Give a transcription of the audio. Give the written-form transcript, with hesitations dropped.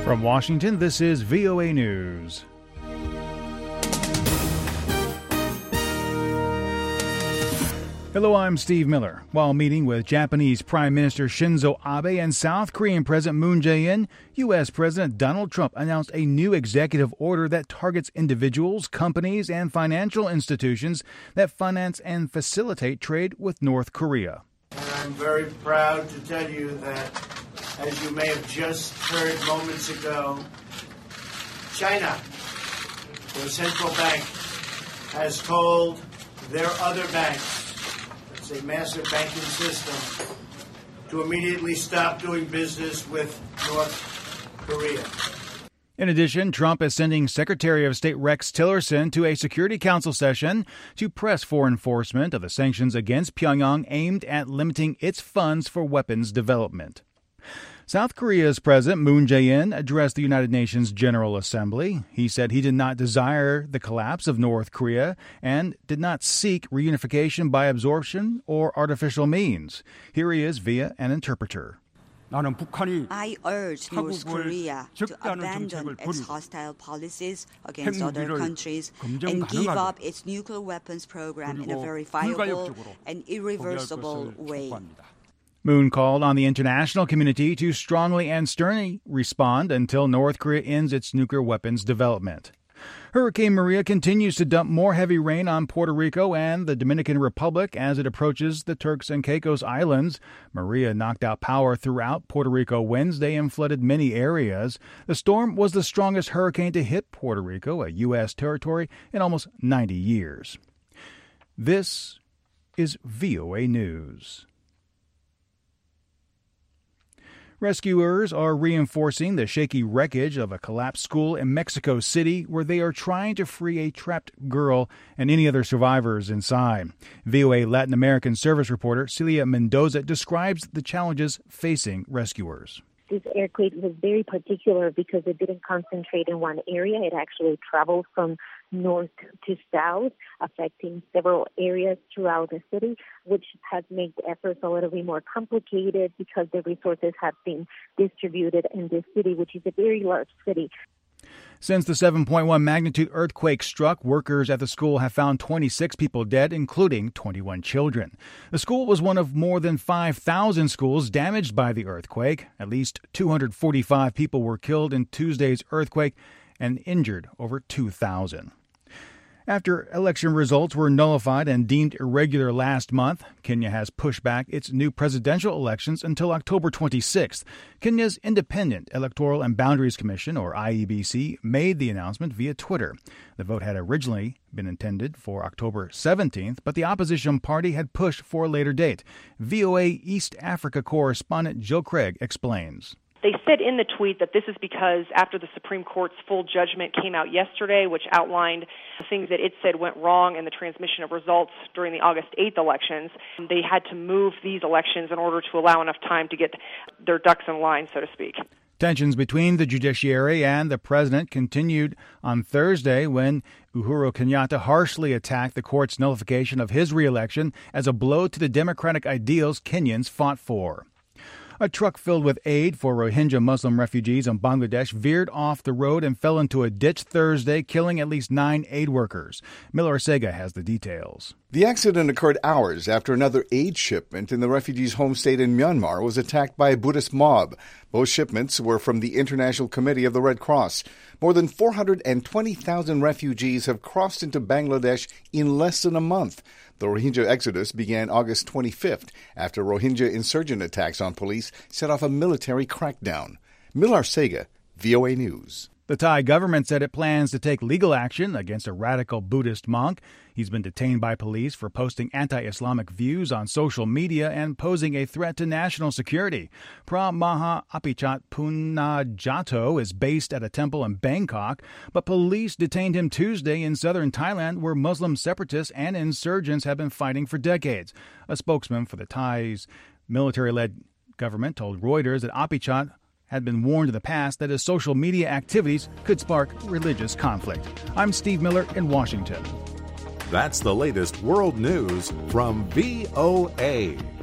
From Washington, this is VOA News. Hello, I'm Steve Miller. While meeting with Japanese Prime Minister Shinzo Abe and South Korean President Moon Jae-in, U.S. President Donald Trump announced a new executive order that targets individuals, companies, and financial institutions that finance and facilitate trade with North Korea. And I'm very proud to tell you that, as you may have just heard moments ago, China, their central bank, has told their other banks, a massive banking system, to immediately stop doing business with North Korea. In addition, Trump is sending Secretary of State Rex Tillerson to a Security Council session to press for enforcement of the sanctions against Pyongyang aimed at limiting its funds for weapons development. South Korea's President Moon Jae-in addressed the United Nations General Assembly. He said he did not desire the collapse of North Korea and did not seek reunification by absorption or artificial means. Here he is via an interpreter. I urge North Korea to abandon its hostile policies against other countries and give up its nuclear weapons program in a verifiable and irreversible way. Moon called on the international community to strongly and sternly respond until North Korea ends its nuclear weapons development. Hurricane Maria continues to dump more heavy rain on Puerto Rico and the Dominican Republic as it approaches the Turks and Caicos Islands. Maria knocked out power throughout Puerto Rico Wednesday and flooded many areas. The storm was the strongest hurricane to hit Puerto Rico, a U.S. territory, in almost 90 years. This is VOA News. Rescuers are reinforcing the shaky wreckage of a collapsed school in Mexico City, where they are trying to free a trapped girl and any other survivors inside. VOA Latin American service reporter Celia Mendoza describes the challenges facing rescuers. This earthquake was very particular because it didn't concentrate in one area. It actually traveled from north to south, affecting several areas throughout the city, which has made the efforts a little bit more complicated because the resources have been distributed in this city, which is a very large city. Since the 7.1 magnitude earthquake struck, workers at the school have found 26 people dead, including 21 children. The school was one of more than 5,000 schools damaged by the earthquake. At least 245 people were killed in Tuesday's earthquake and injured over 2,000. After election results were nullified and deemed irregular last month, Kenya has pushed back its new presidential elections until October 26th. Kenya's Independent Electoral and Boundaries Commission, or IEBC, made the announcement via Twitter. The vote had originally been intended for October 17th, but the opposition party had pushed for a later date. VOA East Africa correspondent Jill Craig explains. They said in the tweet that this is because after the Supreme Court's full judgment came out yesterday, which outlined the things that it said went wrong in the transmission of results during the August 8th elections, they had to move these elections in order to allow enough time to get their ducks in line, so to speak. Tensions between the judiciary and the president continued on Thursday when Uhuru Kenyatta harshly attacked the court's nullification of his re-election as a blow to the democratic ideals Kenyans fought for. A truck filled with aid for Rohingya Muslim refugees in Bangladesh veered off the road and fell into a ditch Thursday, killing at least 9 aid workers. Miller Sega has the details. The accident occurred hours after another aid shipment in the refugees' home state in Myanmar was attacked by a Buddhist mob. Both shipments were from the International Committee of the Red Cross. More than 420,000 refugees have crossed into Bangladesh in less than a month. The Rohingya exodus began August 25th after Rohingya insurgent attacks on police set off a military crackdown. Millar Sega, VOA News. The Thai government said it plans to take legal action against a radical Buddhist monk. He's been detained by police for posting anti-Islamic views on social media and posing a threat to national security. Pra Maha Apichat Punajato is based at a temple in Bangkok, but police detained him Tuesday in southern Thailand, where Muslim separatists and insurgents have been fighting for decades. A spokesman for the Thai's military-led government told Reuters that Apichat had been warned in the past that his social media activities could spark religious conflict. I'm Steve Miller in Washington. That's the latest world news from VOA.